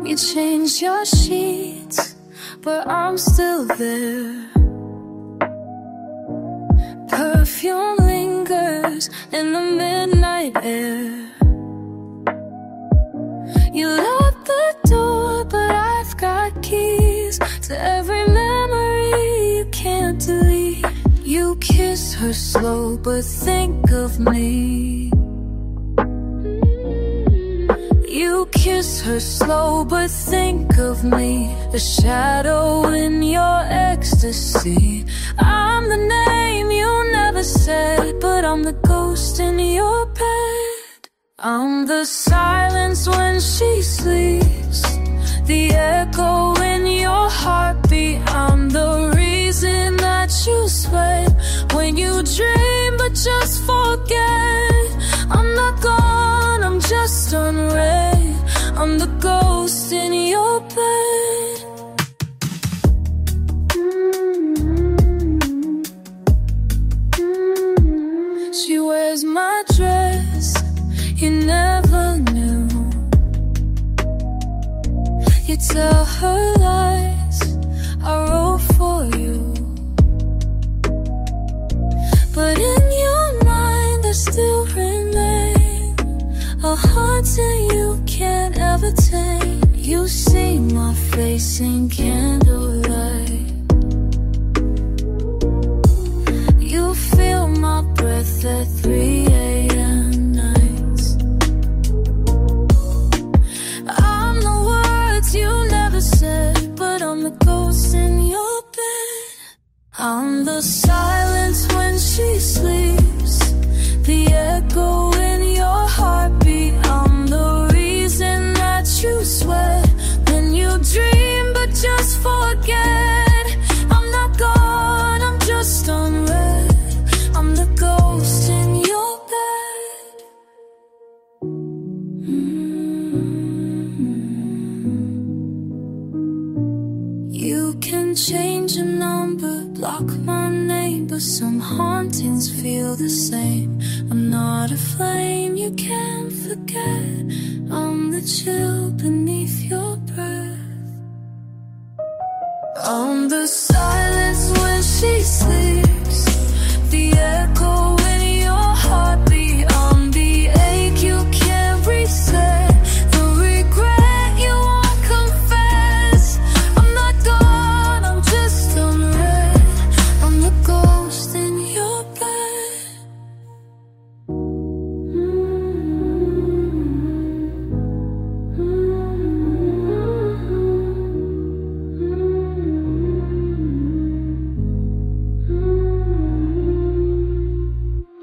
You changed your sheets, but I'm still there. Perfume lingers in the midnight air. You locked the door, but I've got keys to every memory you can't delete. You kiss her slow, but think of me. You kiss her slow, but think of me, a shadow in your ecstasy. I'm the name you never said, but I'm the ghost in your bed. I'm the silence when she sleeps, the echo in your heartbeat. I'm the reason that you sweat when you dream but just forget. I'm not gone, I'm just unread. I'm the ghost in your bed. She wears my dress, you never knew. You tell her lies, I wrote for you. But in your mind I still remain a haunting you can't ever tame. You see my face in candlelight. You feel my breath at 3 a.m. nights. I'm the words you never said, but I'm the ghost in your bed. I'm the silence when she sleeps, the echo in your heartbeat. I'm the reason that you sweat when you dream but just forget. I'm not gone, I'm just unread. I'm the ghost in your bed. You can change a number, block my name, but some hauntings feel the same. I'm not a flame you can't forget. I'm the chill beneath your breath. I'm the silence when she sleeps,